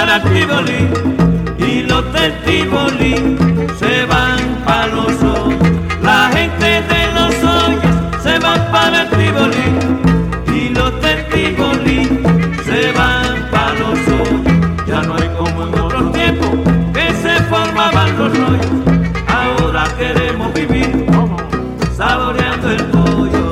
para el Tívoli y los del Tívoli se van para los hoyos. La gente de los hoyos se van para el Tívoli y los del Tívoli se van para los hoyos. Ya no hay como en otros tiempos que se formaban los rollos. Ahora queremos vivir saboreando el pollo.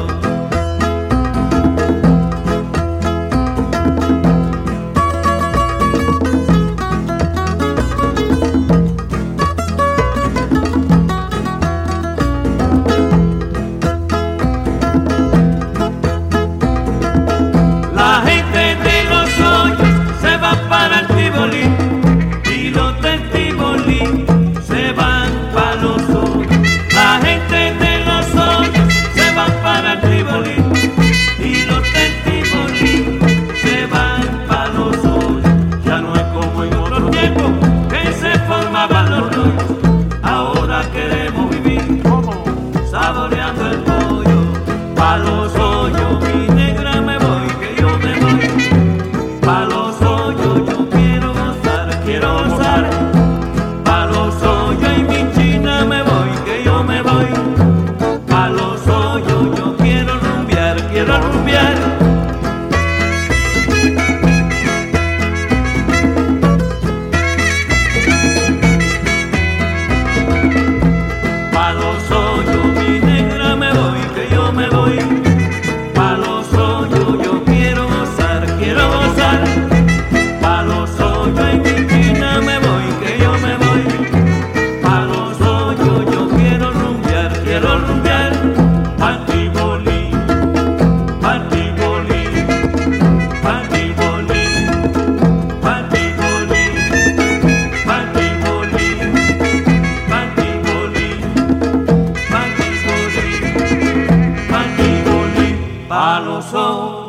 La gente de los hoyos se va para el Tívoli y los del Tívoli se van para los hoyos. La gente de los hoyos se van para el Tívoli y los del Tívoli se van para los hoyos. Ya no es como en otros tiempos que se formaban los rollos. Ahora queremos vivir saboreando el pollo. Pa' los hoyos, mi negra, me voy, que yo me voy. Pa' los hoyos yo quiero gozar, quiero gozar. Pa' los hoyos y mi china me voy, que yo me voy. Pa' los hoyos yo quiero rumbear, quiero rumbear. Pa' los hoyos, mi negra, me voy, que yo me voy. Pa' los hoyos yo quiero gozar, quiero gozar. Pa' los hoyos y mi china me voy, que yo me voy. Pa' los hoyos yo quiero rumbear, quiero rumbear. Pa'l Tívoli, pa'l Tívoli, pa'l Tívoli, pa'l Tívoli, pa'l Tívoli, pa'l Tívoli, pa'l Tívoli, pa'l Tívoli, pa' los hoyos.